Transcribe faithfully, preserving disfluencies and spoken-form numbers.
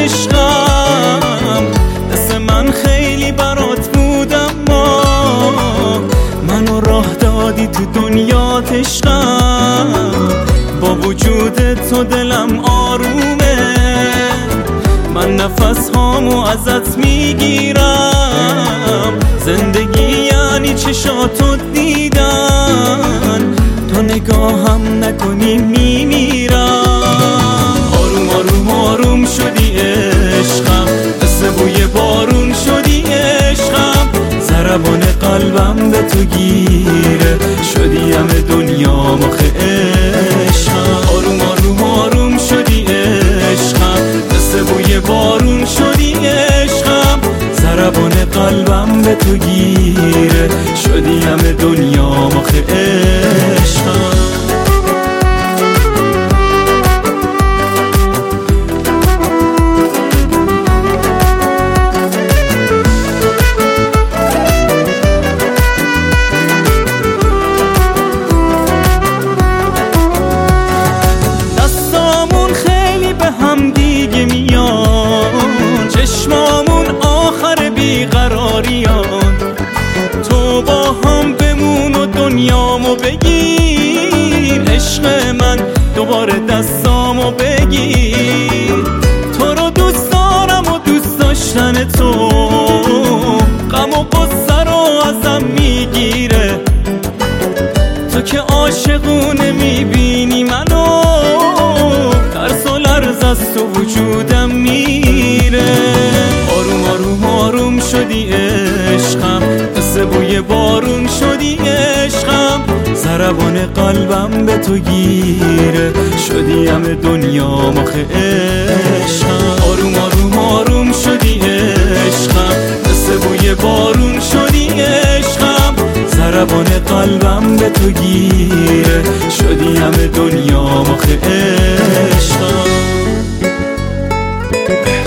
عشقم. مثل من خیلی برات بودم، ما منو راه دادی تو دنیات عشقم. با وجود تو دلم آرومه، من نفس هامو ازت میگیرم. زندگی یعنی چشاتو دیدن، تو نگاهم نکنی میمیرم. آروم آروم آروم شدی عشقم، مثل بوی بارون شدی عشقم. ضربان قلبم به تو گیره، شدی همه دنیام آخه عشقم. آروم آروم آروم شدی عشقم، مثل بوی بارون شدی عشقم. ضربان قلبم به تو گیره، شدی همه دنیام آخه عشقم. دستامون خیلی به هم دیگه میان، چشمامون آخر بیقراریان. تو با هم بمون و دنیامو بگیر، عشق من دوباره دستامو بگیر. تو رو دوست دارم و دوست داشتن تو، غم و غصه رو ازم میگیره. تو که عاشقونه میبینی منو، ترس و لرز از تو وجودم میره. آروم آروم آروم شدی عشقم، مثل بوی بارون شدی عشقم. ضربان قلبم به تو گیره، شدی همه دنیام آخه عشقم. آروم آروم آروم شدی عشقم، مثل بوی بارون شدی عشقم. ضربان قلبم به تو گیره، شدی همه دنیام آخه عشقم.